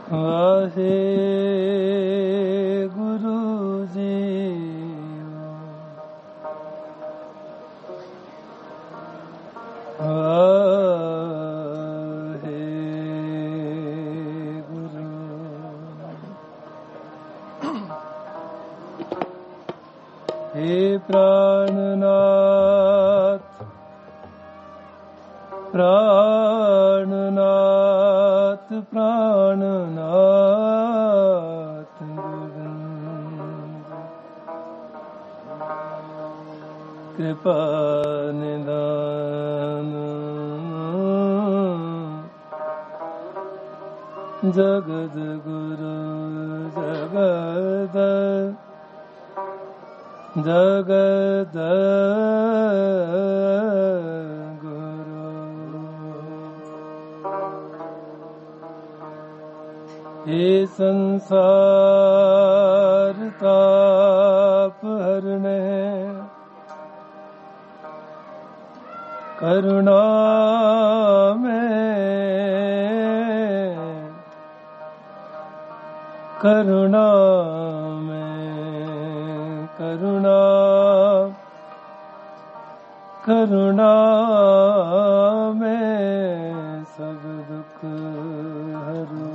वाहे गुरु जी वाहे गुरु। हे प्राणनाथ प्राणनाथ प्राणनाथ गोविंद कृपा निधान जगद गुरु जगद जगद हे संसार ताप हरने करुणा में करुणा करुणा में सब दुख हरो।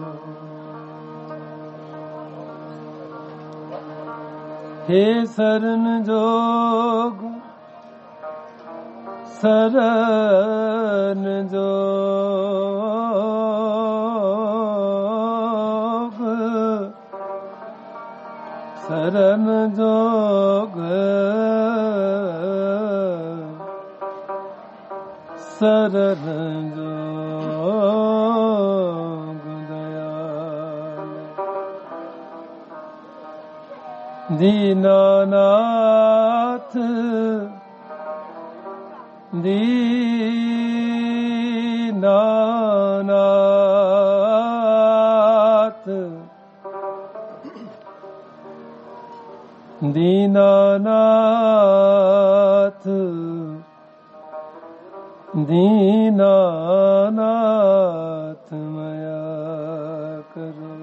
हे शरण जोग शरण जोग शरण जोग शरण जोग दयाल दीनानाथ दीनानाथ दीनानाथ दीनानाथ मया करो।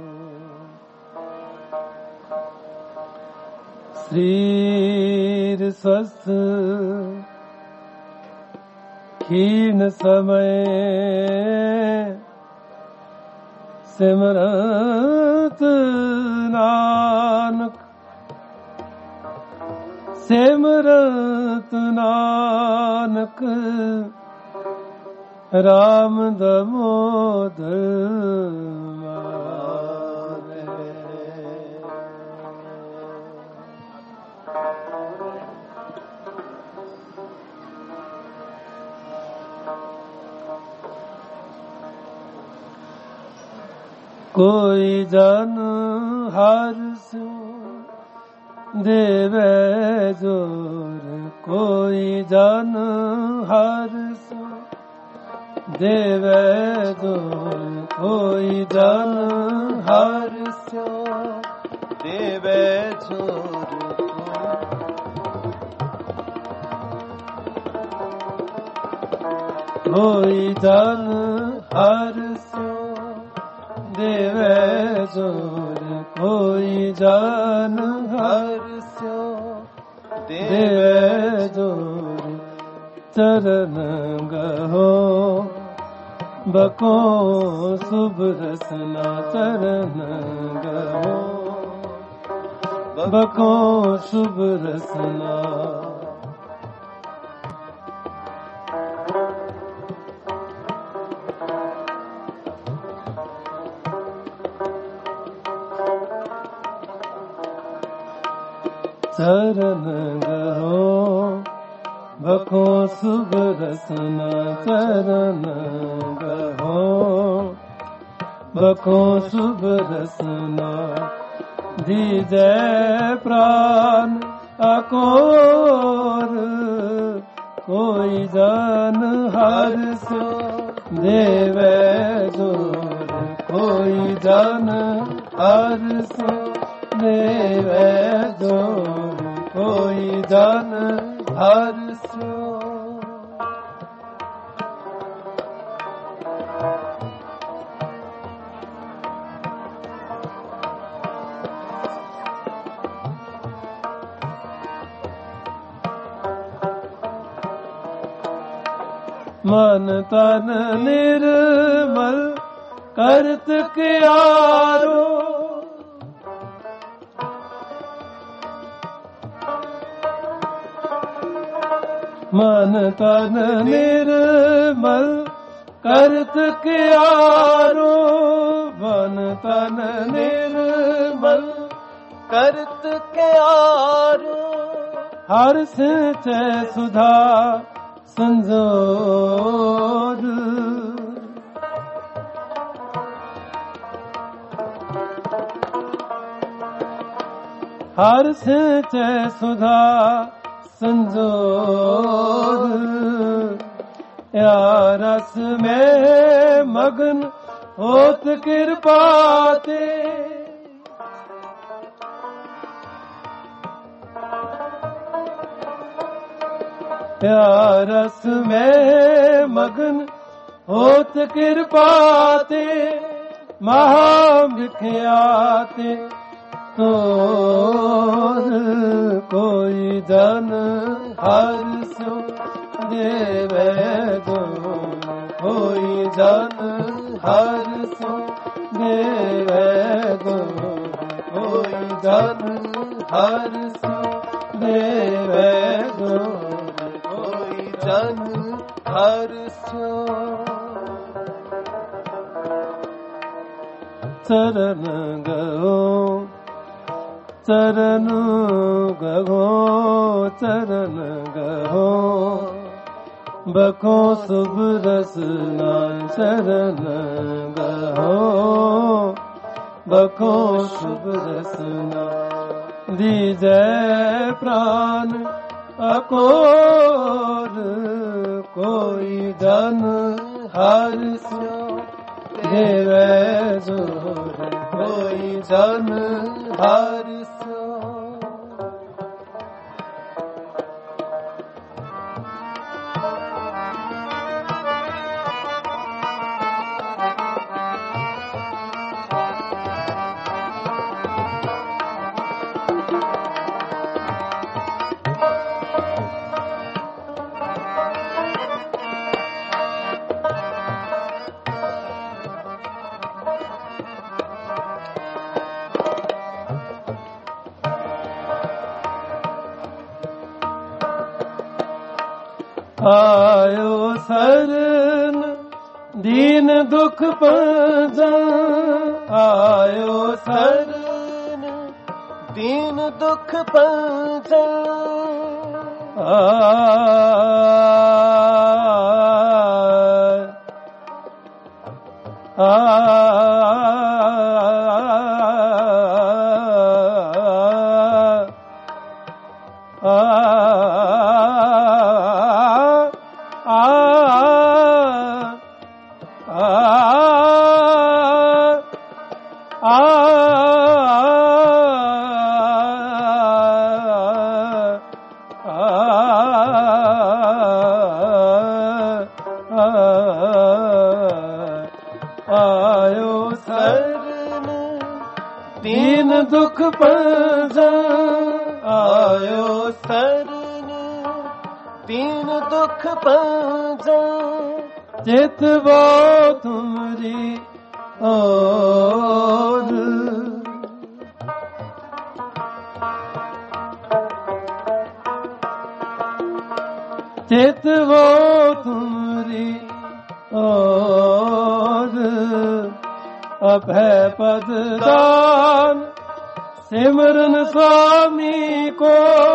शरीर स्वस्थ क्षीण समय सिमरत नानक सिमरत नानक राम दामोदर मारे। कोई जन हर सो देवे जोर कोई जन हर सो देवे जोर कोई जन हर सो देवे जोर कोई जन हर सो देवे जोर कोई जन हर सो देवे जोर चरण गहो बको शुभ रसना चरण गहो बको शुभ रसना। चरण गहो बको शुभ रसना चरण गहो बको शुभ रसना। दीजै प्राण अकोर कोई जन हर सो देवे जोर कोई जन हर सो देवे जोर कोई जन हर सो। मन तन निर्मल करत क्यारो, मन तन निर्मल करत क्यारो, मन तन निर्मल करत क्यारो। हर सिंचै सुधा संजोर, हर सिंचै सुधा संजोर। या रस में मगन होत कृपा ते, या रस में मगन होत कृपा ते, महाविख्याते तो कोई जन हर सो देवे दो, कोई जन हर सो देवे दो, कोई जन हर सो देवे दो, कोई जन हर सो। चरण गो चरण गहो, चरण गहो बको शुभ रसना, चरण गहो बको शुभ रसना। दीजै प्राण अकोर, कोई जन हर सो देवे जोर, कोई जन हर सो। आयो शरण दीन दुख पंजन, आयो शरण दीन दुख पंजन। आयो शरण दीन दुख पंजन, आयो शरण दीन दुख पंजन। चितवो तुमरी ओर, चितवो तुमरी ओर। अभय पद दान सिमरन स्वामी को,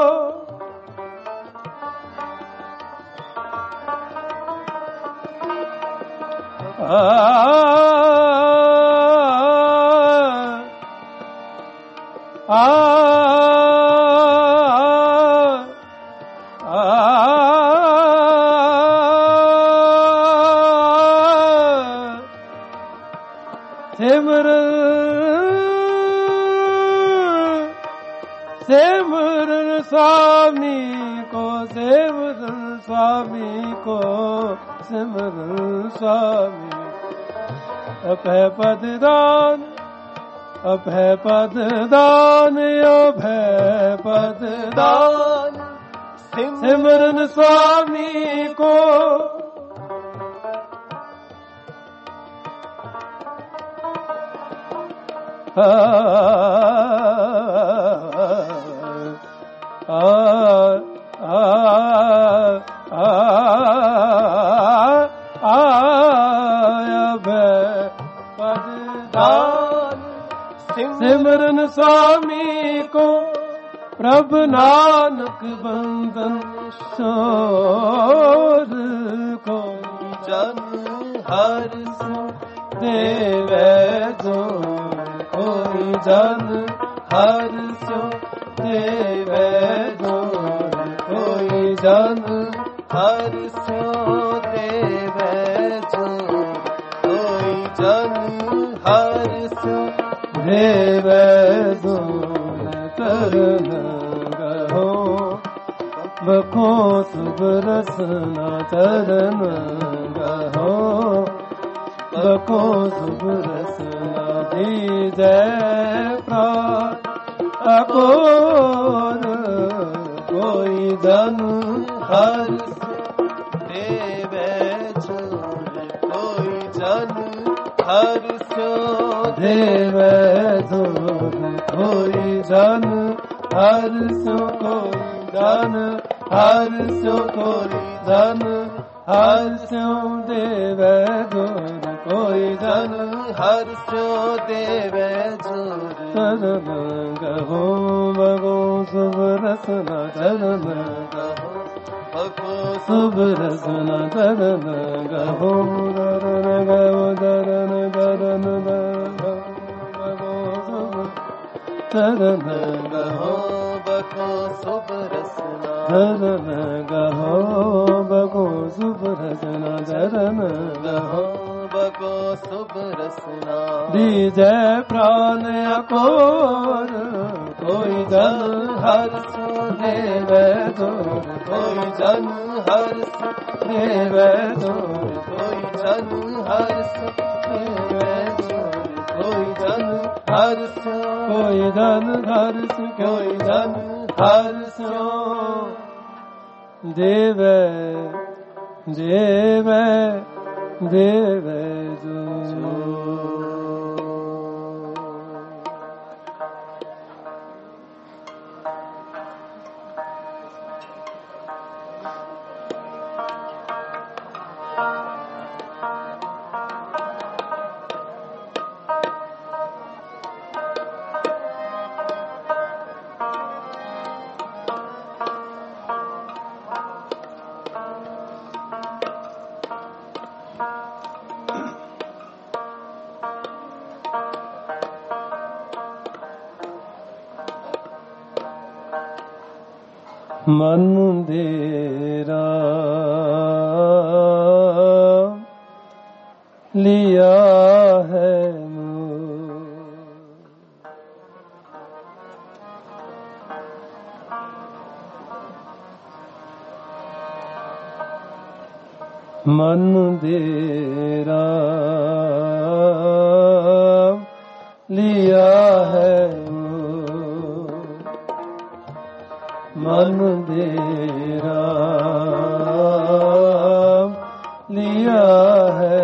सिमरन स्वामी को, सिमरन स्वामी को, सिमरन स्वामी। अभय पद दान, अभय पद दान, अभय पद दान सिमरन स्वामी को। सिमरन स्वामी को प्रभु नानक बंधन छोर को जन हर सो देवे जो कोई जन हर सो देवे जो कोई जन हर सो देवे जो कोई जन हर सो देवे जो चरण गहो बको शुभ रसना चरण गहो बको शुभ रसना दीजय प्राण अकोर कोई जन हर देवे छोड़ कोई जन हर सो देवे छोड़ कोई जन हर सो कोई जन हर सो कोई जन हर सो देवे जोर कोई जन हर सो देवे जोर चरण गहो बगो शुभ रसना चरण गहो बगो शुभ रसना चरण गहो दरन गहो दरन दरन बगो शुभ चरण गहो बगो शुभ रसना चरण गहो बगो शुभ रसना चरण गहो बगो शुभ रसना दीजय प्राण अकोर कोई जन हर सो देवे जोर कोई जन हर सो देवे जोर कोई जन हर सो देवे जोर कोई जन हर सो कोई जन हर सो कोई जन हर सो देवे देवे देवे जो मन देरा लिया है मन देरा लिया है मन देरा लिया है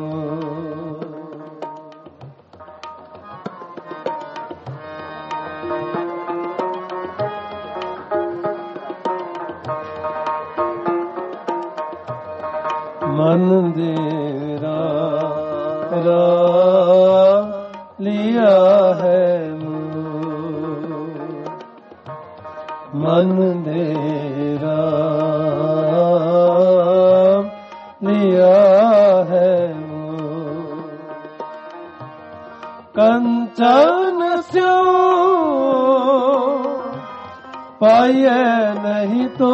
मन देरा लिया है मन देरा लिया है कंचन स्यो पाए नहीं तो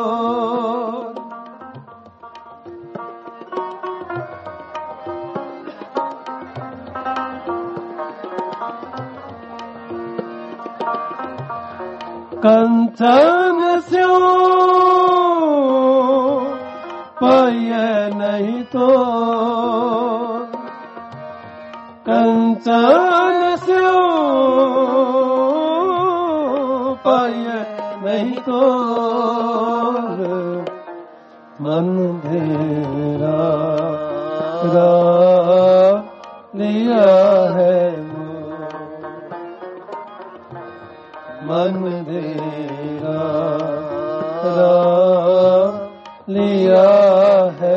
कंचन स्यो पाए नहीं तो कंचन स्यो पाए नहीं तो मन धेरा लिया है मन तेरा लिया है।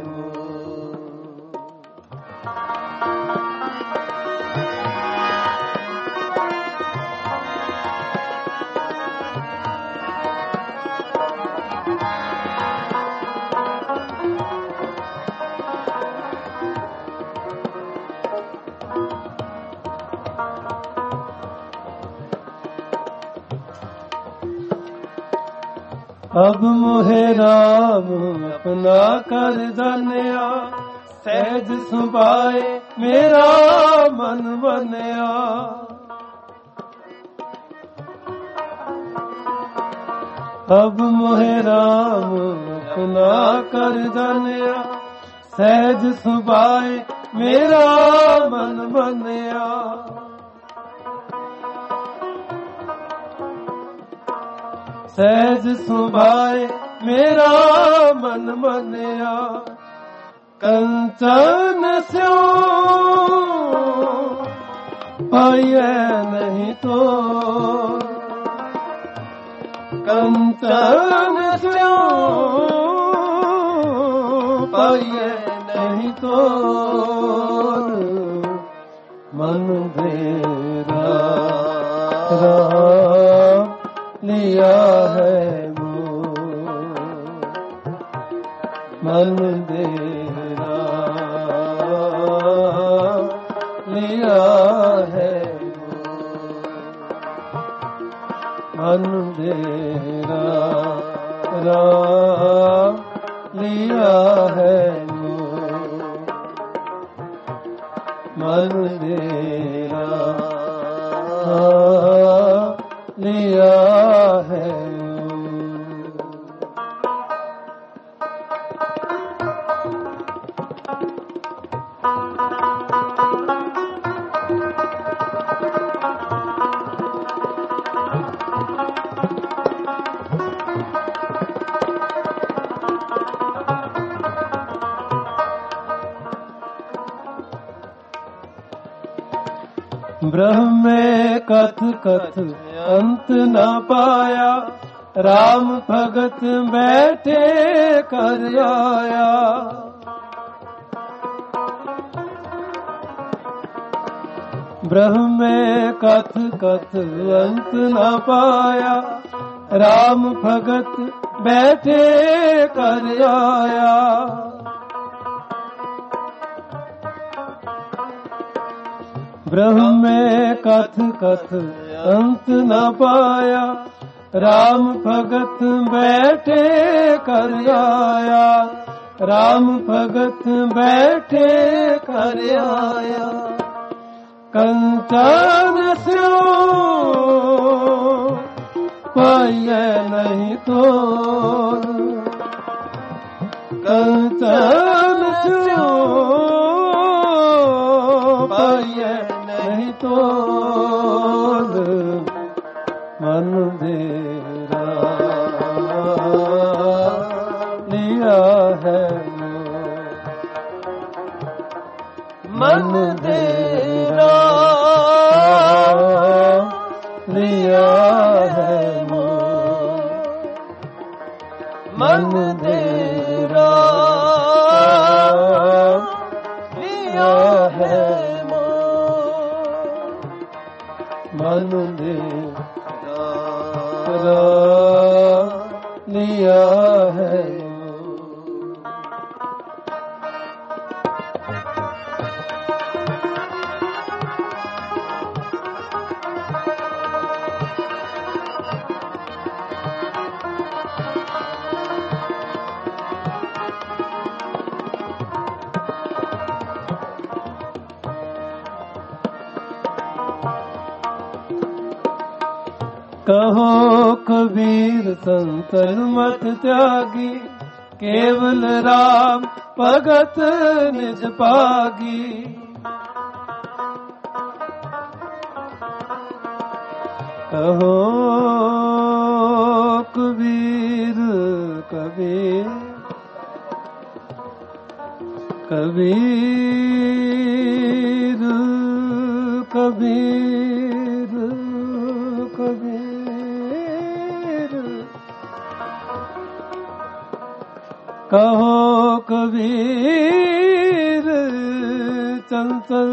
अब मोहे राम अपना कर धनिया, सहज सुभाए मेरा मन बनया। अब मोहे राम अपना कर धनिया, सहज सुभाए मेरा मन बनया। सहज सुभाए मेरा मन मनया। कंचन स्यो पाइए नहीं तो, कंचन स्यो पाइए नहीं तो, मन तेरा लिया है मन तेरा लिया है मन तेरा लिया है मन तेरा लिया है। ब्रह्म में कथ कथ अंत न पाया, राम भगत बैठे कर आया। ब्रह्म में कथ कथ अंत न पाया, राम भगत बैठे कर आया। ब्रह्म में कथ कथ अंत न पाया, राम भगत बैठे कर आया। राम भगत बैठे कर आया। कंचन स्यो पाइए नहीं तो, कंचन स्यो पाइए नहीं तो, मन तेरा लिया है मन तेरा लिया है मन तेरा लिया है मन तेरा लिया है। कहो कबीर संतन मत त्यागी, केवल राम भगत निज पागी। कहो कबीर कबीर कबीर कबीर कबीर कहो कबीर चंचल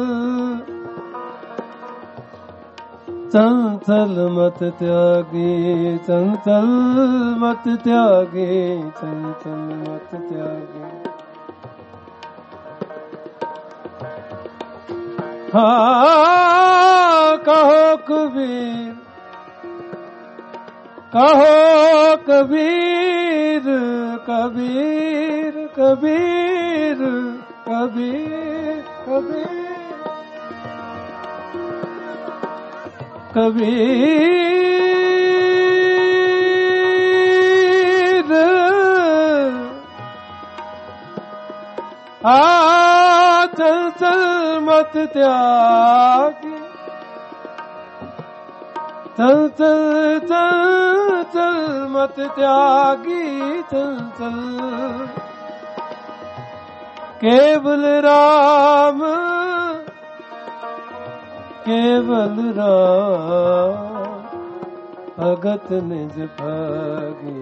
चंचल मत त्यागी चंचल मत त्यागी चंचल मत त्यागी हाँ कहो कबीर कबीर कबीर कबीर कबीर कबीर कबीर चल चल मत त्यागी चल चल चल चल मत त्यागी चल चल केवल राम भगत निज भागी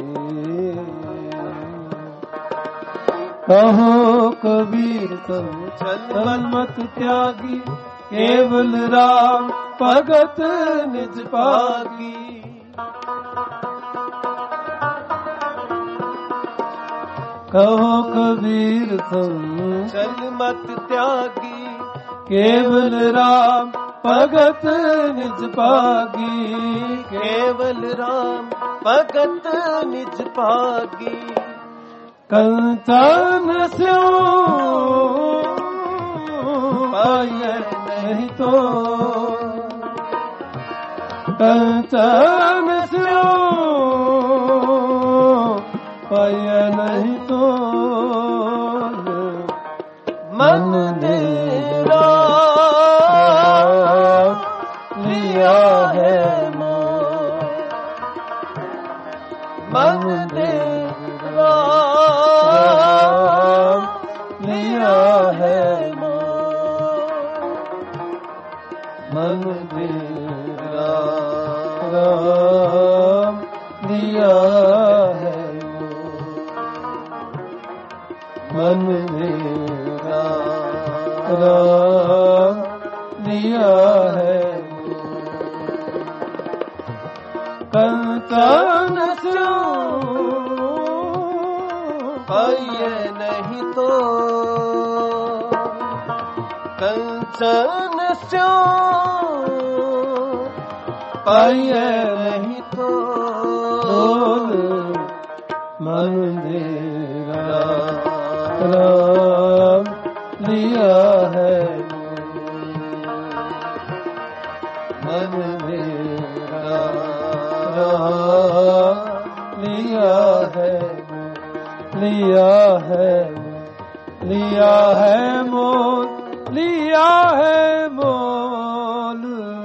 कहो कबीर तुम चल मत त्यागी केवल राम भगत निज भागी कहो कबीर तुम चल मत त्यागी केवल राम भगत निज भागी केवल राम भगत निज भागी कंचन स्यो पाए नहीं तो कंचन स्यो पाए नहीं तो मन तेरा लिया है मन तेरा लिया है मन तेरा लिया है मन मेरा लिया है कंचन स्यो पाइए नहीं तो कंचन स्यो पाइए नहीं तो मन मेरा राम लिया है मन मेरा राम लिया है लिया है लिया है मोल लिया है मोल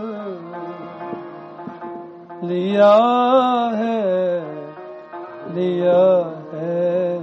लिया है लिया है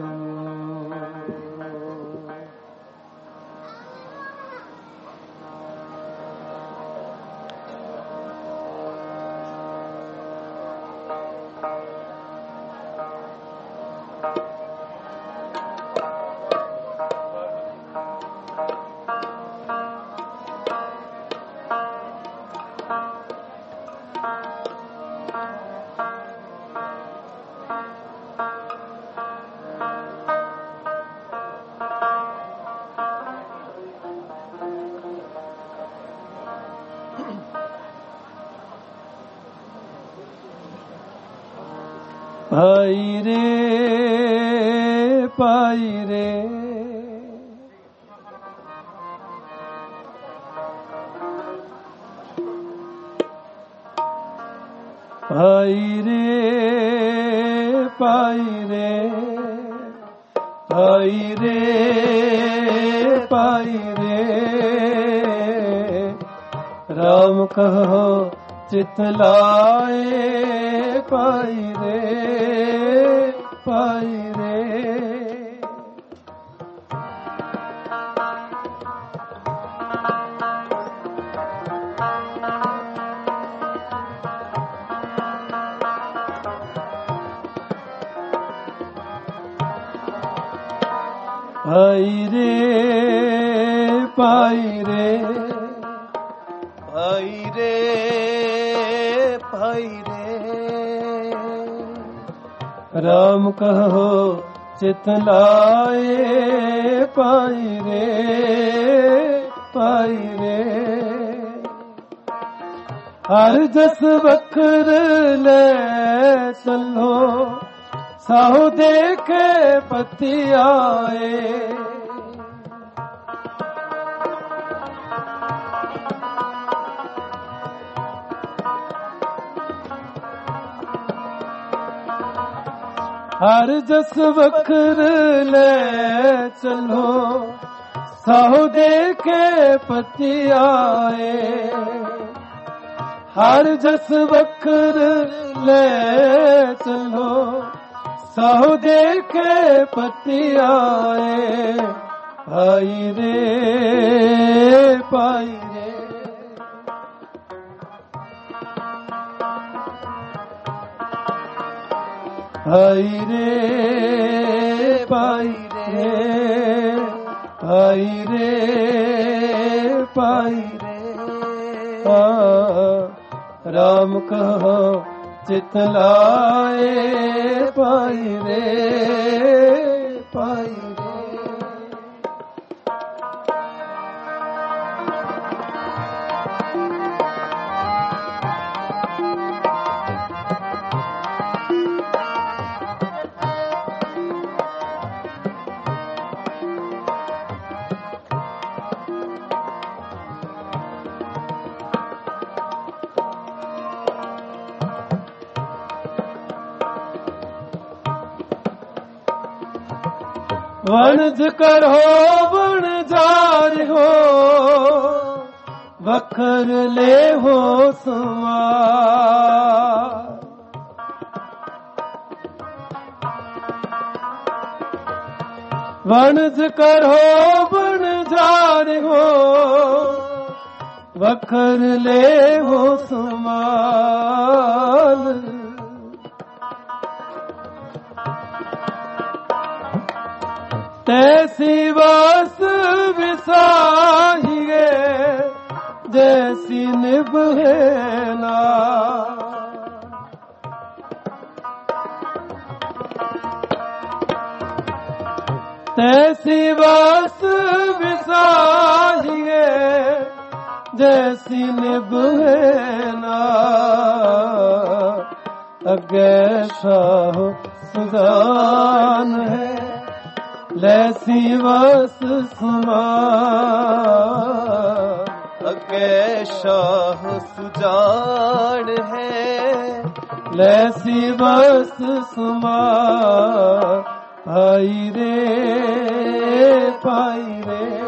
भाई रे पाई रे भाई रे पाई रे भाई रे पाई रे राम कहो चित लाए पाई रे पाई रे ਭਾਈ ਰੇ ਭਾਈ ਰੇ ਭਾਈ ਰੇ ਭਾਈ ਰੇ ਰਾਮ ਕਹੋ ਚਿਤ ਲਾਏ ਭਾਈ ਰੇ ਭਾਈ ਰੇ ਹਰ ਜਸ ਵਖਰ ਲੈ ਚੱਲੋ ਸਾਹੂ ਦੇਖੇ ਪਤੀ ਆਏ ਹਰ ਜਸ ਵਖਰ ਲੈ ਚਲੋ ਸਾਹੂ ਦੇਖੇ ਪਤੀ ਆਏ ਹਰ ਜਸ ਵਖਰ ਲੈ ਚਲੋ ਸਾਹੂ ਦੇਖੇ ਪਤੀ ਆਏ ਭਾਈ ਰੇ ਭਾਈ ਰੇ ਭਾਈ ਰੇ ਭਾਈ ਰੇ ਭਾਈ ਰੇ ਭਾਈ ਰੇ ਰਾਮ ਕਹੋ ਚਿਤ ਲਾਏ ਭਾਈ ਰੇ ਭਾਈ ਰੇ ਵਣਜ ਕਰੋ ਵਣਜਾਰ ਹੋ ਵਖਰ ਲੈ ਹੋ ਸਮਾਰ ਵਣਜ ਕਰੋ ਵਣਜਾਰ ਹੋ ਵਖਰ ਲੈ ਹੋ ਸਮਾਰ ਤੈਸੀ ਵਾਸ ਵਿਸਾਹੀਏ ਜੈਸੀ ਨਿਭੇ ਨਾ ਤੈਸੀ ਵਾਸ ਵਿਸਾਹੀਏ ਜੈਸੀ ਨਿਭੇ ਨਾ ਅੱਗੇ ਸਾਹੁ ਸੁਜਾਨ ਹੈ ਲੈਸੀ ਵਸ ਸਮਾਰ ਅੱਗੇ ਸ਼ਾਹ ਸੁਜਾਨ ਹੈ ਲੈਸੀ ਵਸ ਸਮਾਰ ਭਾਈ ਰੇ ਭਾਈ ਰੇ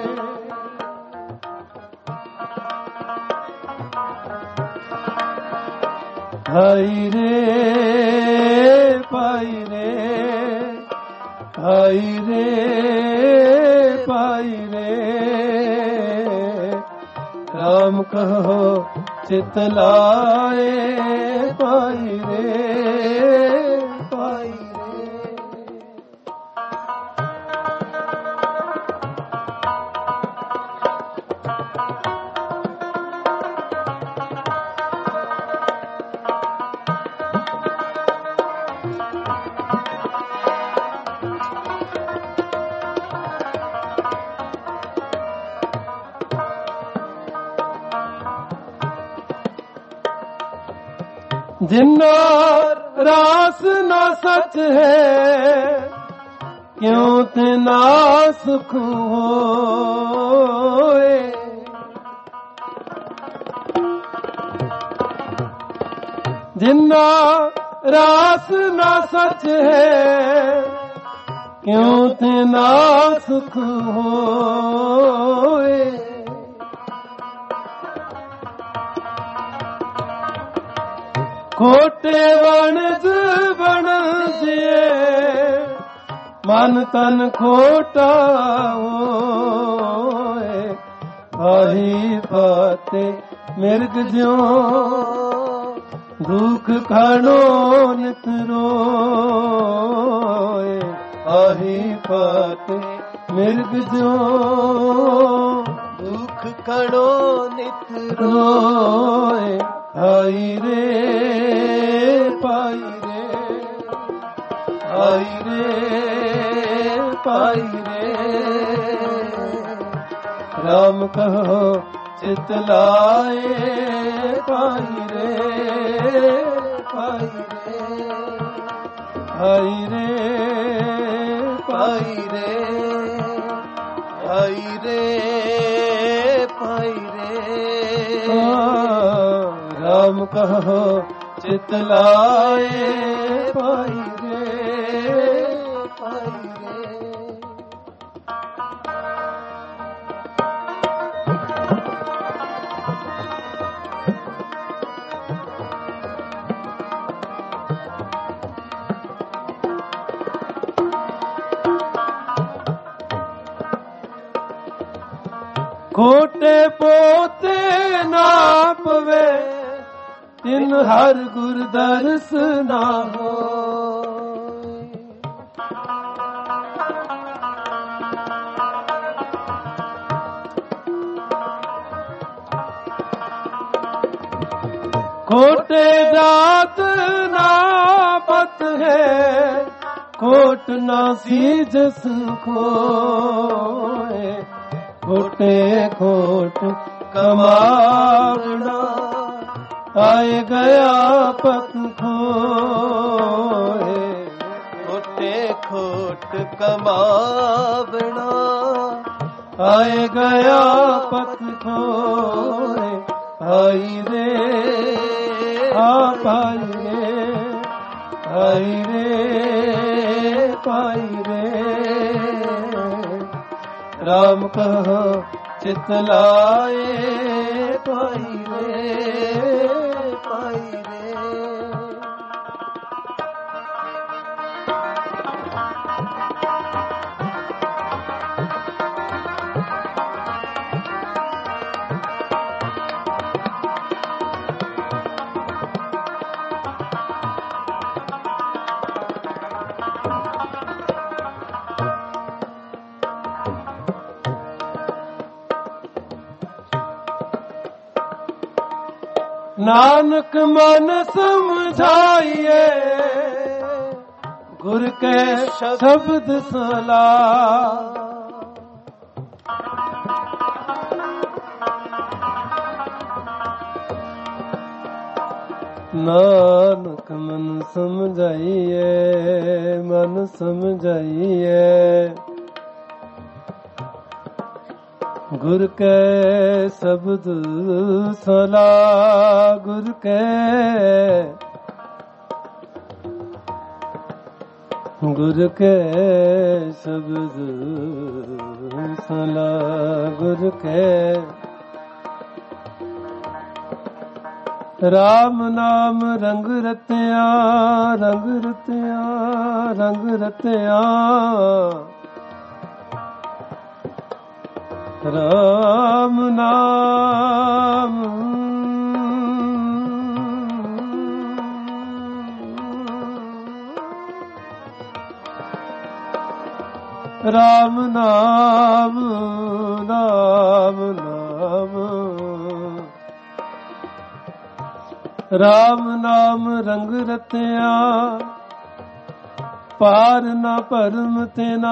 ਭਾਈ ਰੇ ਭਾਈ ਰੇ ਭਾਈ ਰੇ ਭਾਈ ਰੇ ਰਾਮ ਕਹੋ ਚਿਤ ਲਾਏ ਭਾਈ ਰੇ ਭਾਈ ਰੇ जिन्ना रास न सच है क्यों तना सुख होए जिन्ना रास न सच है क्यों तना सुख होए खोटे वणज बण जिए मन तन खोटा होए आही फाते मिर्ग ज्यों दुख खाणो नित रोए आही फाते ਮਿਰਗ ਜਿਉ ਦੁਖ ਕਣੋ ਨਿਤ ਰੋਏ ਹਾਈ ਰੇ ਪਾਈ ਰੇ ਹਾਈ ਰੇ ਪਾਈ ਰੇ ਰਾਮ ਕਹੋ ਚਿਤ ਲਾਏ ਪਾਈ ਰੇ ਪਾਈ ਰੇ ਹਾਈ ਰੇ ਪਾਈ ਰੇ ਹਾਈ ਰੇ ਪਾਈ ਰੇ ਰਾਮ ਕਹੋ ਚਿਤ ਲਾਏ ਪਾਈ ਰੇ ਪਾਈ ਰੇ ਖੋਟੇ ਪੋਤੇ ਨਾ ਪਵੇ ਤਿਨ ਹਰ ਗੁਰ ਦਰਸ ਨਾ ਹੋਇ ਖੋਟੇ ਜਾਤ ਨਾ ਪਤ ਹੈ ਕੋਟ ਨਾ ਸੀਜਸ ਖੋਏ ਖੋਟੇ ਖੋਟ ਕਮਾਵਣਾ ਆਏ ਗਿਆ ਪਤ ਖੋਏ ਖੋਟੇ ਖੋਟ ਕਮਾਵਣਾ ਆਏ ਗਿਆ ਪਤ ਖੋਏ ਆਈ ਰੇ ਆ ਪਾਈ ਰੇ ਆਈ ਰੇ ਪਾਈ ਰੇ ਰਾਮ ਕਹੋ ਚਿਤ ਲਾਏ ਪਾਈ ਰੇ ਪਾਈ ਰੇ ਨਾਨਕ ਮਨ ਸਮਝਾਈਏ ਗੁਰ ਕੇ ਸ਼ਬਦ ਸਲਾਹ ਨਾਨਕ ਮਨ ਸਮਝਾਈਏ ਮਨ ਸਮਝਾਈਏ ਗੁਰ ਕੈ ਸ਼ਬਦ ਸਲਾਹ ਗੁਰ ਕੈ ਸ਼ਬਦ ਸਲਾਹ ਗੁਰ ਕੈ ਰਾਮ ਨਾਮ ਰੰਗ ਰਤਿਆ ਰੰਗ ਰਤਿਆ ਰੰਗ ਰਤਿਆ ਰਾਮ ਨਾਮ ਰਾਮ ਨਾਮ ਨਾਮ ਨਾਮ ਰਾਮ ਨਾਮ ਰੰਗ ਰਤਿਆ ਪਾਰ ਨਾ ਭਰਮ ਤੇਨਾ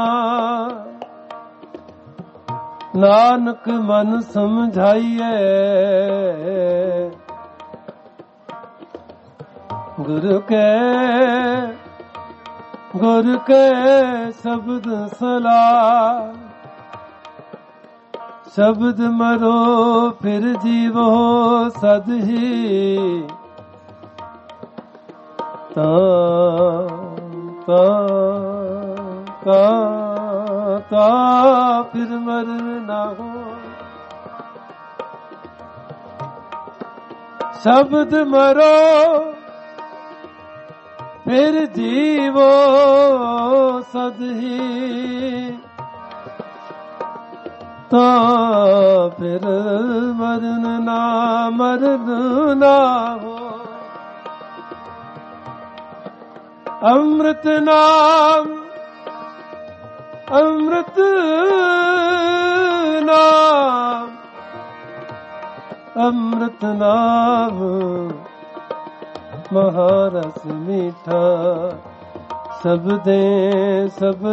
ਨਾਨਕ ਮਨ ਸਮਝਾਈਏ ਗੁਰੂ ਕੈ ਸ਼ਬਦ ਸਲਾਹ ਸ਼ਬਦ ਮਰੋ ਫਿਰ ਜੀਵੋ ਸਦ ਹੀ ਤਾ ਫਿਰ ਮਰਨ ਨਾ ਹੋ ਸ਼ਬਦ ਮਰੋ ਫਿਰ ਜੀਵੋ ਸਦ ਹੀ ਤਾ ਫਿਰ ਮਰਨ ਨਾ ਹੋ ਅੰਮ੍ਰਿਤ ਨਾਮ ਅੰਮ੍ਰਿਤ ਨਾਮ ਅੰਮ੍ਰਿਤ ਨਾਮ ਮਹਾਰਸ ਮੀਠਾ ਸਭ ਦੇ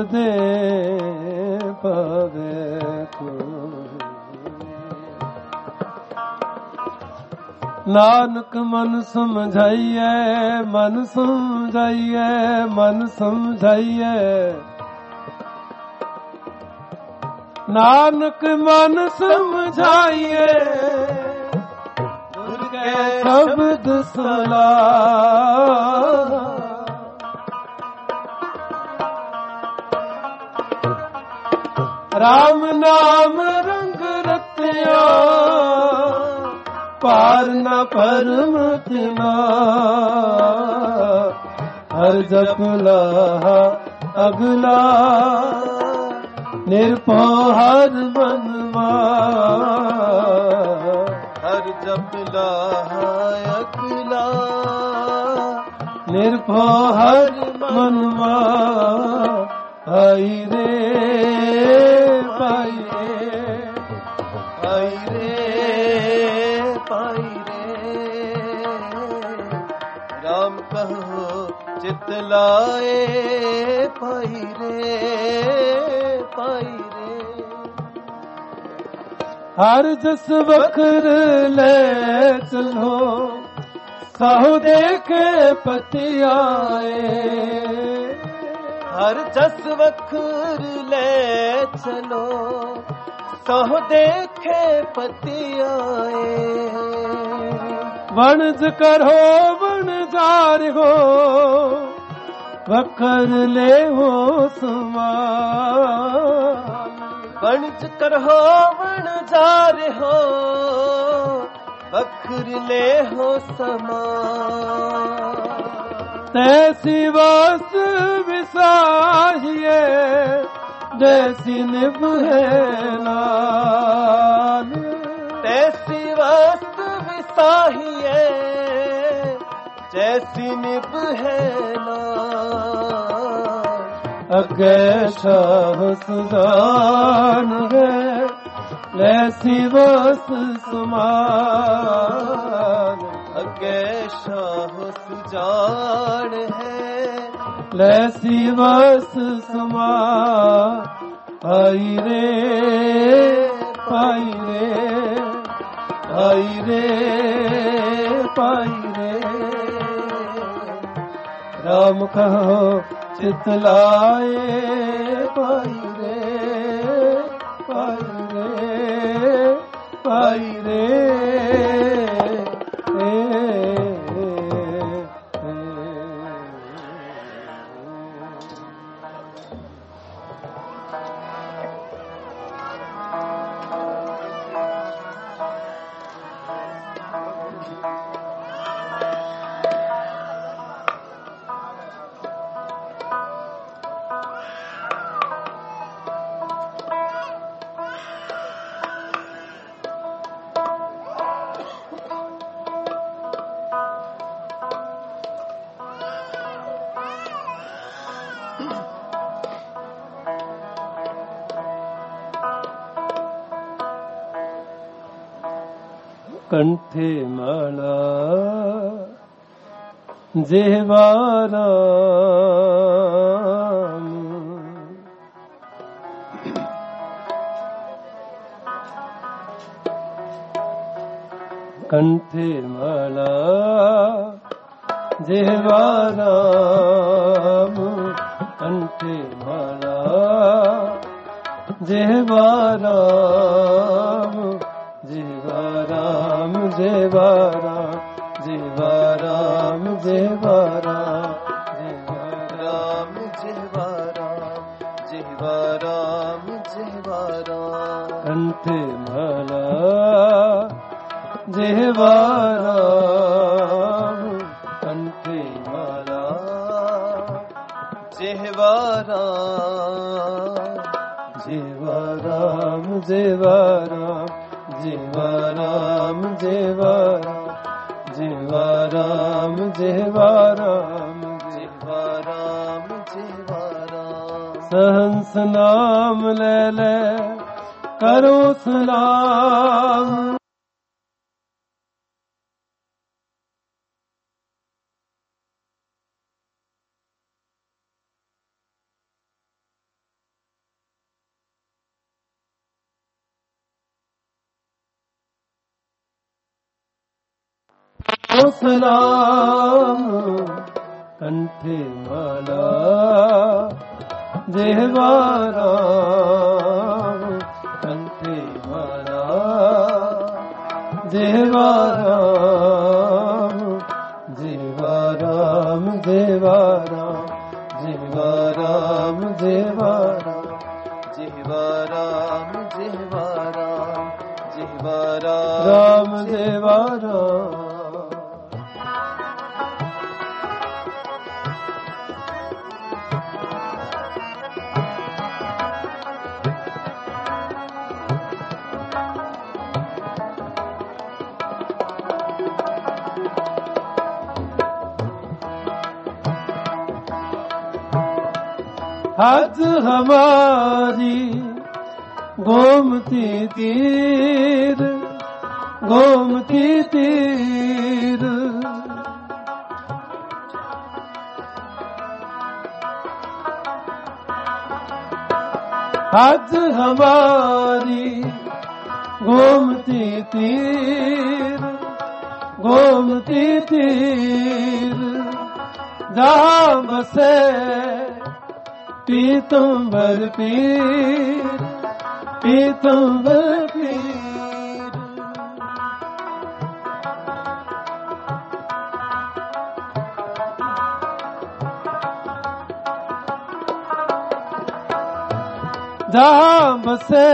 ਪਾਵੇ ਕੋਈ। ਨਾਨਕ ਮਨ ਸਮਝਾਈਐ ਮਨ ਸਮਝਾਈਐ ਮਨ ਸਮਝਾਈਐ ਨਾਨਕ ਮਨ ਸਮਝਾਈਐ ਗੁਰ ਕੈ ਸ਼ਬਦ ਸਲਾਹ। ਰਾਮ ਨਾਮ ਰੰਗ ਰਤਿਆ ਪਾਰ ਨ ਪਰਮ ਤਿਨਾ ਹਰ ਜਪ ਲਾਹਾ ਅਗਲਾ ਨਿਰਭਉ ਹਰ ਮਨਵਾ। ਹਰ ਜਪ ਲਾਹਾ ਅਗਲਾ ਨਿਰਭਉ ਹਰ ਮਨਵਾ। ਆਈ ਰੇ ਪਾਈ ਰੇ ਆਈ ਰੇ ਪਾਈ ਰੇ ਰਾਮ ਕਹੋ ਚਿਤ ਲਾਏ ਪਾਈ ਰੇ ਪਾਈ ਰੇ। ਹਰ ਜਸ ਵਖਰ ਲੈ ਚਲੋ ਸਾਹੂ ਦੇਖੇ ਪਤੀ ਆਏ। ਹਰ ਜਸ ਵਖਰ ਲੈ ਚਲੋ ਸਹੁ ਦੇਖੇ ਪਤੀ ਆਏ। ਵਣਜ ਕਰੋ ਵਣਜਾਰ ਹੋ ਵਖਰ ਲੈ ਹੋ ਸਮਾਨ। ਵਣਜ ਕਰੋ ਵਣਜਾਰ ਹੋ ਵਖਰ ਲੈ ਹੋ ਸਮਾਨ। ਤੈਸੀ ਵਸ ਵਿਸਾਹੀਏ ਜੈਸੀ ਨਿਭੇ ਨਾਮ। ਤੈਸੀ ਵਸ ਵਿਸਾਹੀਏ ਜੈਸੀ ਨਿਭੇ ਨਾਮ। ਅੱਗੇ ਸ਼ਾਹ ਸੁਜਾਨ ਹੈ ਲੈਸੀ ਵਸ ਸਮਾਨ। ਅੱਗੇ ਸ਼ਾਹ ਸੁਜਾਨ ਹੈ ਲੈਸੀ ਵਸ ਸਮਾਨ। ਆਈ ਰੇ ਪਾਈ ਰੇ ਆਈ ਰੇ ਪਾਈ ਰੇ। ਰਾਮ ਕਹੋ ਚਿਤ ਲਾਏ ਪਾਈ ਰੇ ਪਾਈ ਰੇ ਪਾਈ ਰੇ। ਕੰਠੇ ਮਾਲਾ ਜਿਹਵਾ ਰਾਮ। ਕੰਠੇ ਮਾਲਾ ਜਿਹਵਾ ਰਾਮ। ਕੰਠੇ ਮਾਲਾ ਜਿਹਵਾ ਰਾਮ। ਜਿਹਵਾ ਰਾਮ ਜਿਹਵਾ ਰਾਮ ਜਿਹਵਾ ਰਾਮ ਜਿਹਵਾ ਰਾਮ ਜਿਹਵਾ ਰਾਮ ਜਿਹਵਾ ਰਾਮ ਜਿਹਵਾ ਰਾਮ। ਕੰਠੇ ਮਾਲਾ ਜਿਹਵਾ ਰਾਮ। ਕੰਠੇ ਮਾਲਾ ਜਿਹਵਾ ਰਾਮ ਜਿਹਵਾ ਰਾਮ ਜਿਹਵਾ ਰਾਮ ਜਿਹਵਾ ਰਾਮ ਜਿਹਵਾ ਰਾਮ ਜਿਹਵਾ ਰਾਮ ਜਿਹਵਾ ਰਾਮ ਜਿਹਵਾ ਰਾਮ ਜਿਹਵਾ ਰਾਮ। सहंस नाम ले ले करो सलाम। सलाम कंठे माला जिह्वा राम, कंठे माला जिह्वा राम, जिह्वा राम जिह्वा राम, जिह्वा राम जिह्वा राम, जिह्वा राम जिह्वा राम, जिह्वा राम राम जिह्वा राम। हज हमारी गोमती तीर, गोमती तीर, हज हमारी गोमती तीर, गोमती तीर, जहाँ बसे पीतंबर पीर, पीतंबर पीर, जहाँ बसे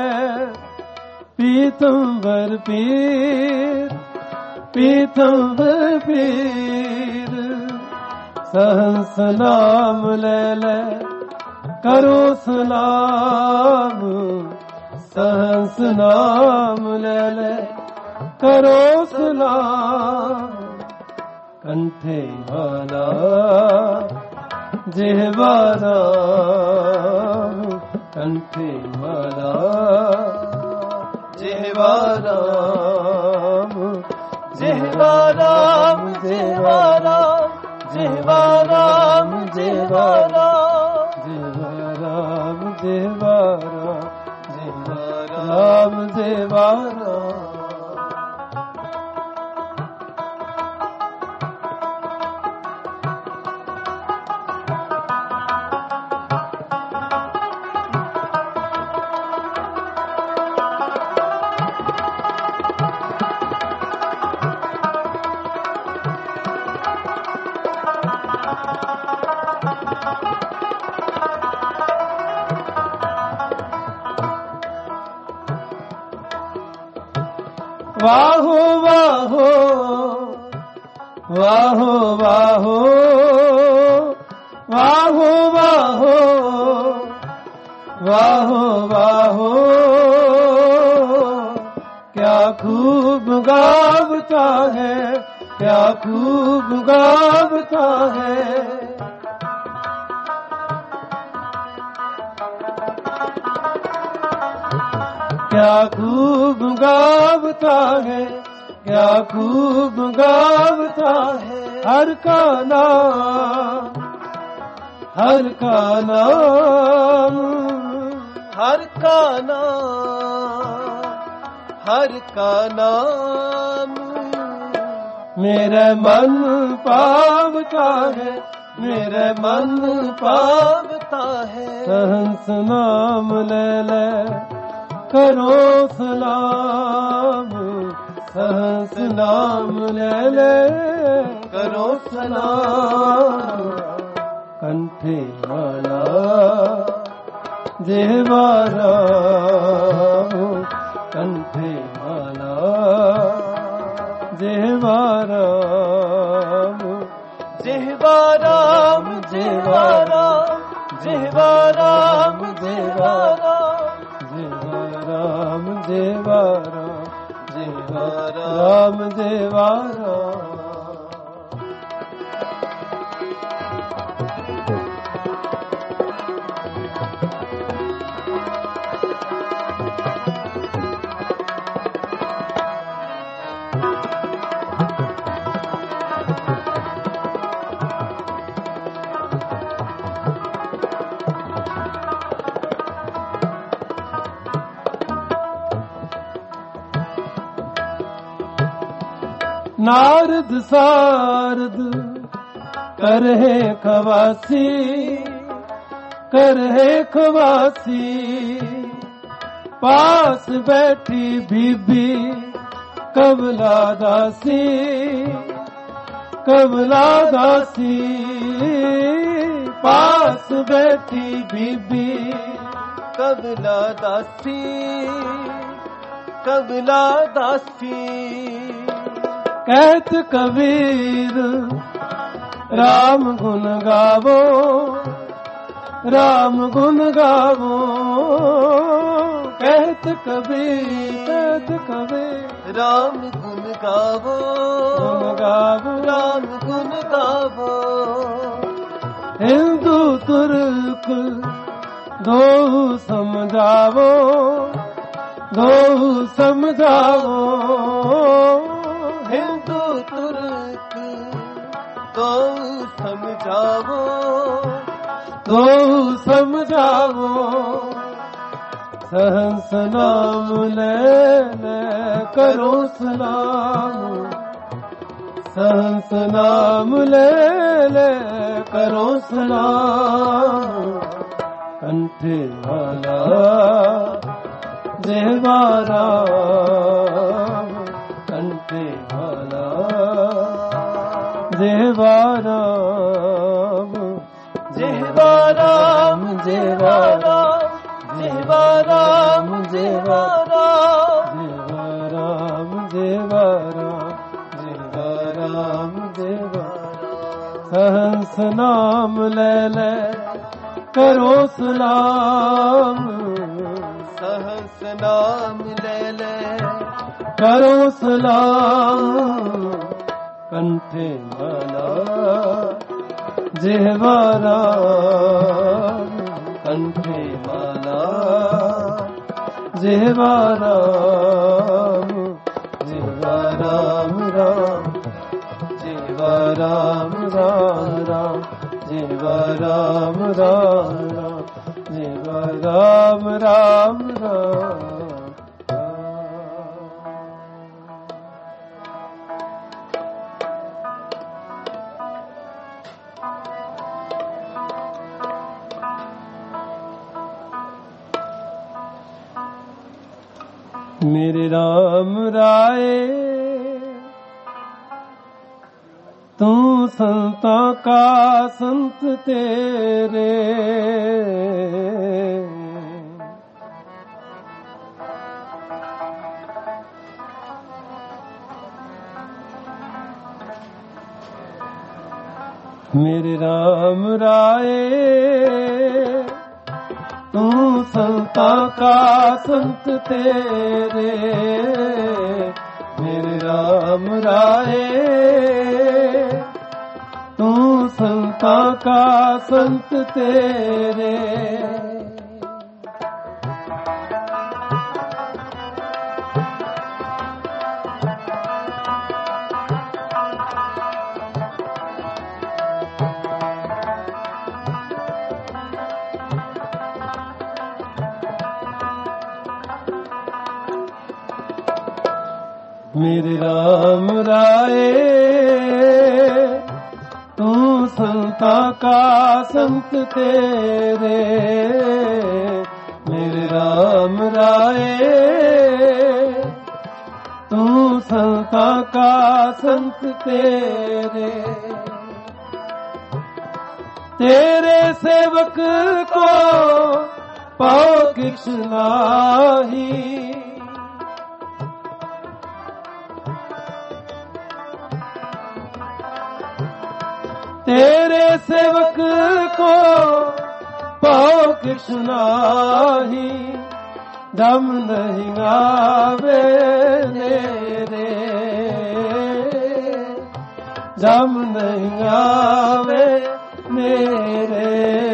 पीतंबर पीर, पीतंबर पीर, सहंस नाम ले ले करो सलाम, सहंस नाम ले ले करो सलाम। कंठे माला जिह्वा राम, कंठे माला जिह्वा राम, जिह्वा राम जिह्वा राम, जिह्वा राम जिह्वा राम, जिह्वा राम जिह्वा राम, जिह्वा राम जिह्वा राम। वाहो वाहो वाहो वाहो वाहो वाहो वाहो वाहो, क्या खूब गावता है, क्या खूब गावता है, क्या खूब गावता है, क्या खूब गावता है। हर का नाम, हर का नाम, हर का नाम, हर का नाम, मेरे मन पावता है, मेरे मन पावता है। सहंस नाम ले ले करो सलाम, सहंस नाम ले ले करो सलाम। कंठे माला जिह्वा राम, कंठे माला जिह्वा राम, जिह्वा राम जिह्वा राम, जिह्वा राम जिह्वा राम, जिह्वा राम जिह्वा राम, जिह्वा राम जिह्वा राम। नारद सारद करहे खवासी, करहे खवासी। पास बैठी बीबी कबला दासी, कबला दासी। पास बैठी बीबी कबला दासी, कबला दासी। कहत कबीर राम गुण गावो, राम गुण गावो। कहत कबीर, कहत कबीर राम गुण गावो, गुण गावो, राम गुण गावो। हिंदू तुर्क दो समझावो, दो समझावो। हिंदू तुर्क तो समझावो, दो समझावो। सहंस नाम ले करो सलाम, सहंस नाम ले करो सलाम। कंठे वाला देवारा, कंठे वाला देवारा। जेवा राम, जेवा राम, जेवा राम, जेवा राम। देवा राम, देवा राम, देवा राम, देवा। सहंस नाम ले करो सलाम, सहस नाम ले करो सलाम। कंठे माला जेवा राम, कंठे माला जेवा राम। जेवा राम राम, जेवा राम राम राम। जेवा राम राम राम, जेवा राम राम राम। मेरे राम राय तू संता का संत तेरे। मेरे राम राय तू संता का संत तेरे। मेरे राम राय तू संता का संत तेरे। मेरे राम राय तू संता का संत तेरे। मेरे राम राय तू संता का संत तेरे। तेरे सेवक को पाओ किछ नाही। तेरे सेवक को पाओ किछ नाही। दम नहीं आवे मेरे, दम नहीं आवे मेरे।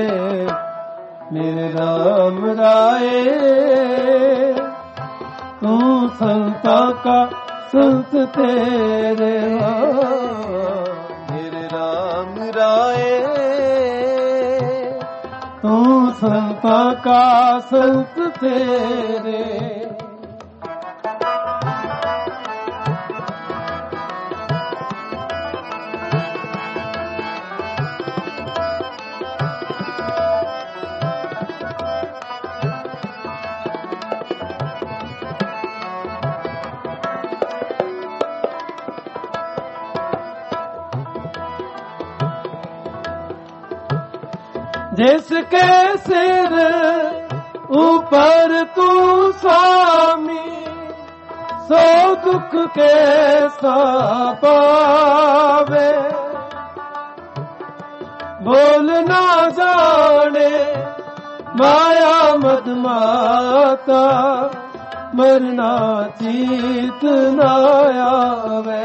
मेरे राम राय तू संता का ਸੰਤ ਤੇਰੇ ਮੇਰੇ ਰਾਮ ਰਾਏ ਤੂੰ ਸੰਤਾਂ ਕਾ ਸੰਤ ਤੇਰੇ जिसके सिर ऊपर तू स्वामी सो दुख कैसा पावे बोल ना जाने माया मद माता मरना चीत ना आवे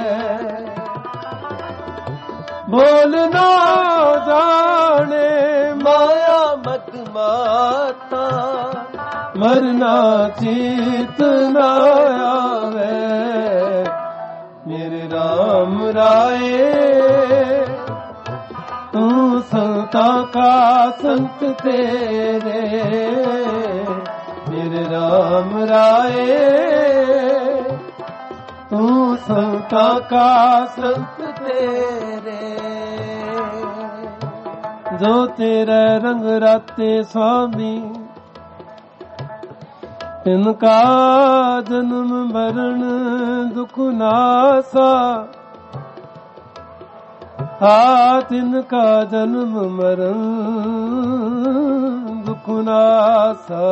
बोल ना जाने माया मत माता मरना चीत न आवे मेरे राम राए तू संता का संत तेरे मेरे राम राए तू संता का संत तेरे जो तेरे रंग राते स्वामी इनका जन्म मरण दुख नासा हाथ इनका जन्म मरण दुख नासा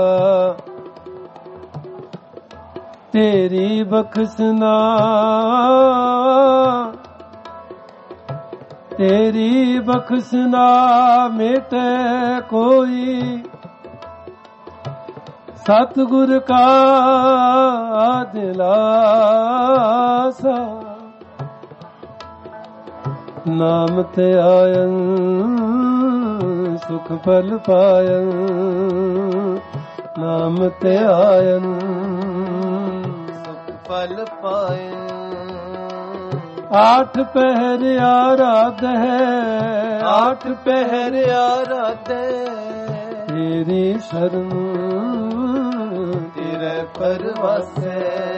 तेरी बख्शना तेरी बख्शना मेटे कोई सतगुर का दिलासा नाम ते आयन सुख फल पायन नाम ते आयन सुख फल पायन आठ पहर आराध है आठ पहर आराध तेरी शरण तेरे परवासे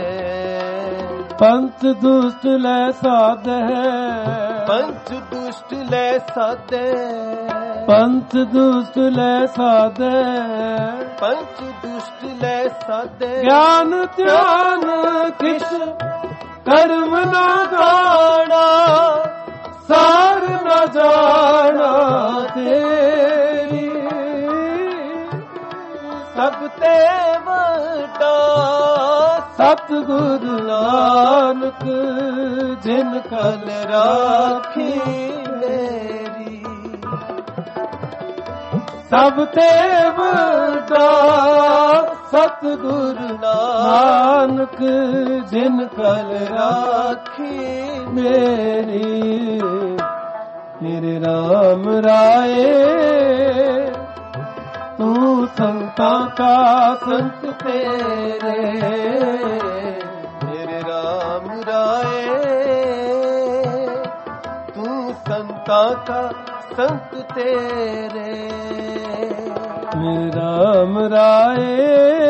पंच दुष्ट ले साध है पंच दुष्ट ले साधे पंच दुष्ट ले साध पंच दुष्ट ले साधे ज्ञान ध्यान किस कर्म न जाना सार न जाना तेरी सब ते वड्डा सतगुरु नानक जिन कल राखी मेरी सब ते वड्डा सतगुरु नानक जिन कल राखी मेरी मेरे राम राए तू संता का संत तेरे मेरे राम राए तू संता का संत तेरे मेरे राम राए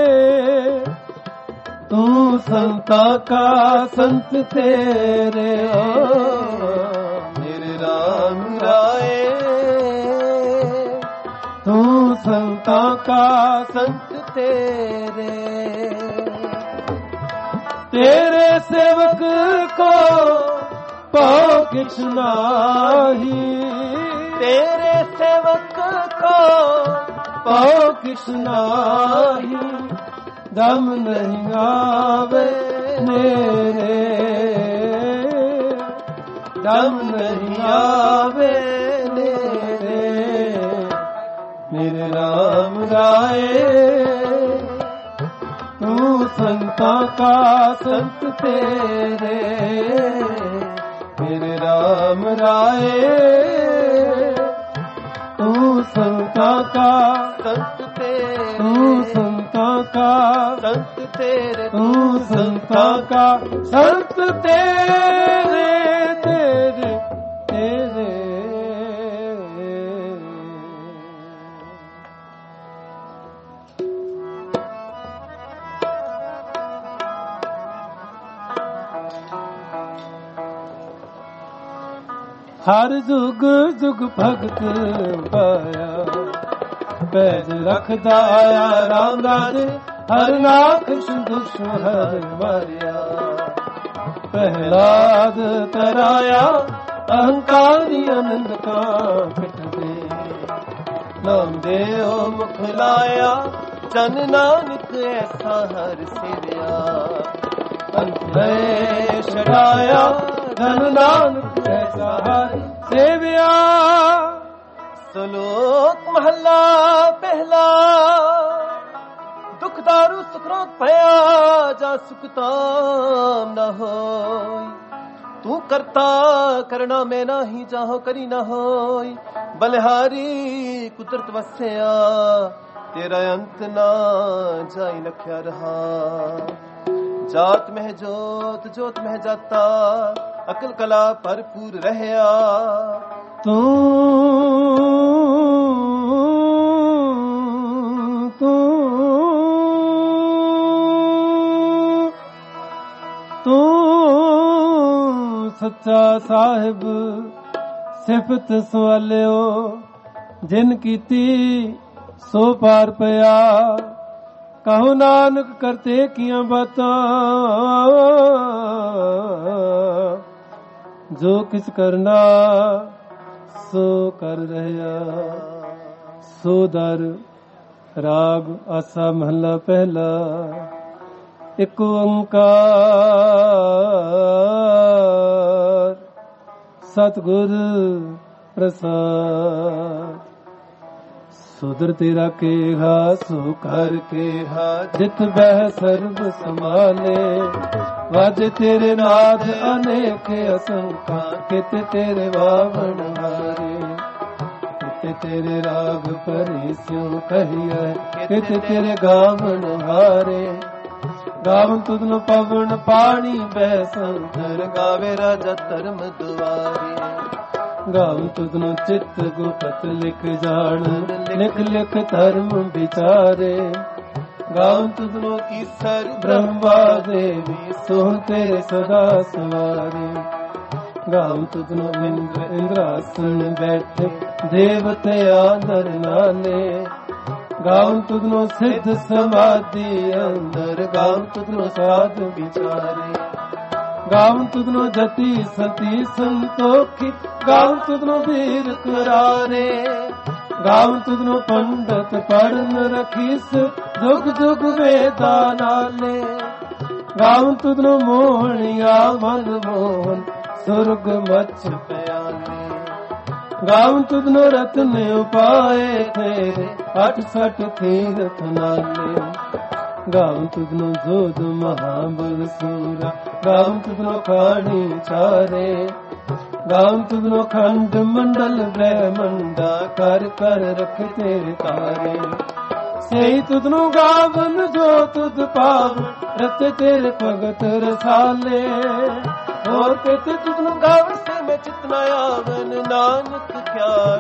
तू संता का संत तेरे मेरे राम राए तू संता का संत तेरे तेरे सेवक को पाओ किछ नाही तेरे सेवक को पाओ किछ नाही दम नहीं आवे मेरे दम नहीं आवे मेरे राम राए तू संता का संत तेरे मेरे राम राए तू संता का संत तेरे तू संता का संत तेरे तू संता का संत ਤੇਰੇ ਤੇਰੇ ਤੇਰੇ ਹਰ ਜੁਗ ਜੁਗ ਭਗਤ ਪਾਇਆ ਪੈਜ ਰੱਖਦਾ ਆਇਆ ਰਾਮ ਰਾਜੇ ਹਰ ਨਾਖ ਸੰਦੁਸ਼ ਹਰ ਮਾਰਿਆ ਪਹਿਲਾਦ ਤਰਾਇਆ ਅਹੰਕਾਰੀ ਅਨੰਦ ਕਾ ਪਿਟਦੇ ਨਾਮ ਦੇ ਓ ਮੁਖ ਲਾਇਆ ਜਨ ਨਾਨਕ ਐਸਾ ਹਰ ਸੇਵਿਆ ਅੰਤਰੇ ਛੜਾਇਆ ਜਨ ਨਾਨਕ ਐਸਾ ਹਰ ਸੇਵਿਆ ਸ਼ਲੋਕ ਮਹੱਲਾ ਪਹਿਲਾ ਦੁਖ ਦਾਰੂ ਸੁਖਰੋਗ ਭਇਆ ਜਾ ਸੁਖ ਤਾਮ ਨਾ ਹੋਈ ਤੂੰ ਕਰਤਾ ਕਰਣਾ ਮੈਂ ਨਹੀਂ ਚਾਹੋ ਕਰੀ ਨਾ ਹੋਈ ਬਲਿਹਾਰੀ ਕੁਦਰਤ ਵਸਿਆ ਤੇਰਾ ਅੰਤ ਨਾ ਜਾਈ ਲਖਿਆ ਰਹਾ ਜਾਤ ਮਹਿ ਜੋਤ ਜੋਤ ਮਹਿ ਜਾਤਾ ਅਕਲ ਕਲਾ ਭਰਪੂਰ ਰਹਿਆ ਤੂੰ ਸੱਚਾ ਸਾਹਿਬ ਸਿਫਤ ਸਵਾਲਿਓ ਜਿਨ ਕੀਤੀ ਸੋ ਪਾਰ ਪਿਆ ਕਹੋ ਨਾਨਕ ਕਰਤੇ ਕੀਆਂ ਬਾਤਾਂ ਜੋ ਕਿਸ ਕਰਨਾ ਸੋ ਕਰ ਰਹਿਆ ਸੋ ਦਰ ਰਾਗ ਆਸਾ ਮਹੱਲਾ ਪਹਿਲਾ ਇੱਕ ਓੰਕਾਰ ਸਤਿਗੁਰ ਪ੍ਰਸਾਦ ਸੁਦਰ ਤੇਰਾ ਕੇਹਾ ਸੋ ਕਰ ਕੇਹਾ ਜਿਤ ਬਹਿ ਸਰਬ ਸਮਾਲੇ ਵਾਜ ਤੇਰੇ ਨਾਦ ਅਨੇਕ ਅਸੰਖਾ ਕਿਤ ਤੇਰੇ ਵਾਵਣ ਹਾਰੇ ਕਿਤ ਤੇਰੇ ਰਾਗ ਭਰੀ ਸਿਉ ਕਹੀਐ ਕਿਤ ਤੇਰੇ ਗਾਵਣ ਹਾਰੇ ਗਾਵਨ ਤੁਧਨ ਪਵਨ ਪਾਣੀ ਬੈ ਸੰਤਰ ਗਾਵੇ ਰਾਜਾ ਧਰਮ ਦੁਆਰੇ ਗਾਵਨ ਤੁਧਨ ਚਿੱਤ ਗੁਪਤ ਲਿਖ ਜਾਣ ਲਿਖ ਲਿਖ ਧਰਮ ਵਿਚਾਰੇ ਗਾਵਨ ਤੁਧਨੋ ਈਸਰ ਬ੍ਰਹਮਾ ਦੇਵੀ ਸੋਹ ਤੇਰੇ ਸਦਾ ਸਵਾਰੇ ਗਾਵਨ ਤੁਧਨੋ ਇੰਦਰ ਇੰਦਰਾਸਨ ਬੈਠੇ ਦੇਵਤੇ ਆਦਰ ਨਾਲੇ ਗਾਵਨ ਤੁਧਨੋ ਸਿੱਧ ਸਮਾਧੀ ਅੰਦਰ ਗਾਵਨ ਤੁਧਨੋ ਸਾਧ ਵਿਚਾਰੇ ਗਾਵਨ ਤੁਧਨੋ ਜਤੀ ਸਤੀ ਸੰਤੋਖੀ ਗਾਵਨ ਤੁਧਨੋ ਵੀਰ ਕੁਰਾਰੇ ਗਾਵਨ ਤੁਧਨੋ ਪੰਡਤ ਪੜਨ ਰਖੀਸ ਜੁਗ ਜੁਗ ਵੇਦਾ ਨਾਲੇ ਗਾਵਨ ਤੁਧਨੋ ਮੋਹਣਿਆ ਮਨ ਮੋਹਨ ਸੁਰਗ ਮਛ ਪਿਆਲੇ ਗਾਵਨ ਤੁਧਨੋ ਰਤਨ ਉਪਾਏ ਤੇਰੇ 68 ਤੀਰਥ ਨਾਲੇ ਗਾਵਨ ਤੁਧਨੋ ਜੋਧ ਮਹਾਬਲ ਸੂਰਾ ਗਾਵਨ ਤੁਧਨੋ ਖਾਣੀ ਚਾਰੇ ਗਾਵਨ ਤੁਧਨੋ ਖੰਡ ਮੰਡਲ ਬ੍ਰਹਮੰਡਾ ਕਰ ਕਰ ਰਖ ਤੇਰੇ ਤਾਰੇ ਸਹੀ ਤੁਧਨੋ ਗਾਵਨ ਜੋ ਤੁਧ ਪਾਵ ਰਤੇ ਤੇਰੇ ਭਗਤ ਰਸਾਲੇ ਹੋਰ ਕਿਤੇ ਤੁਧਨੋ ਗਾਵਨ ਸੇ ਮੈਂ ਚਿਤਨਾ ਆਵਨ ਨਾਨਕ ਕਿਆ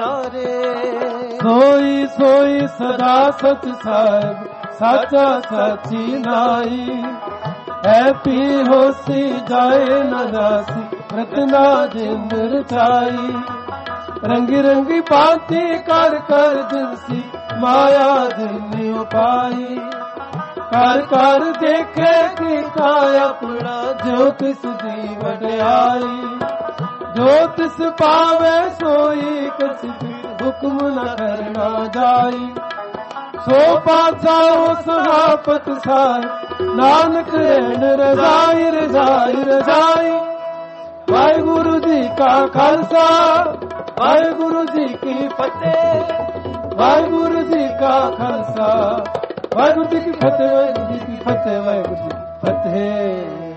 ਵਿਚਾਰੇ ਸੋਈ ਸੋਈ ਸਦਾ ਸਚ ਸਾਹਿਬ ਸਾਚਾ ਸਾਚੀ ਨਾਈ ਹੈ ਪੀ ਹੋਸੀ ਜਾਏ ਨਾ ਜਾਸੀ ਰਤਨਾ ਜਿੰਦ ਰਚਾਈ ਰੰਗੀ ਰੰਗੀ ਭਾਂਤੀ ਕਰ ਕਰ ਦਿਲਸੀ ਮਾਇਆ ਦਿਲ ਉਪਾਈ ਕਰ ਕਰ ਦੇਖੇ ਕੀਤਾ ਆਪਣਾ ਜੋ ਤਿਸ ਦੀ ਵਡਿਆਈ ਜੋ ਤਿਸ ਪਾਵੇ ਸੋਈ ਕਛ ਹੁਕਮ ਨ ਕਰਨਾ ਜਾਈ ਸੋ ਪਾਤਸ਼ਾਹ ਸਹਾਪਤ ਸਾਹਿਬ ਨਾਨਕ ਰਹਿਣ ਰਜ਼ਾਈ ਰਜ਼ਾਈ ਰਜ਼ਾਈ ਵਾਹਿਗੁਰੂ ਜੀ ਕਾ ਖਾਲਸਾ ਵਾਹਿਗੁਰੂ ਜੀ ਕੀ ਫਤਿਹ ਵਾਹਿਗੁਰੂ ਜੀ ਕਾ ਖਾਲਸਾ ਵਾਹਿਗੁਰੂ ਜੀ ਕੀ ਫਤਿਹ ਵਾਹਿਗੁਰੂ ਜੀ ਕੀ ਫਤਿਹ ਵਾਹਿਗੁਰੂ ਜੀ ਕੀ ਫਤਿਹ।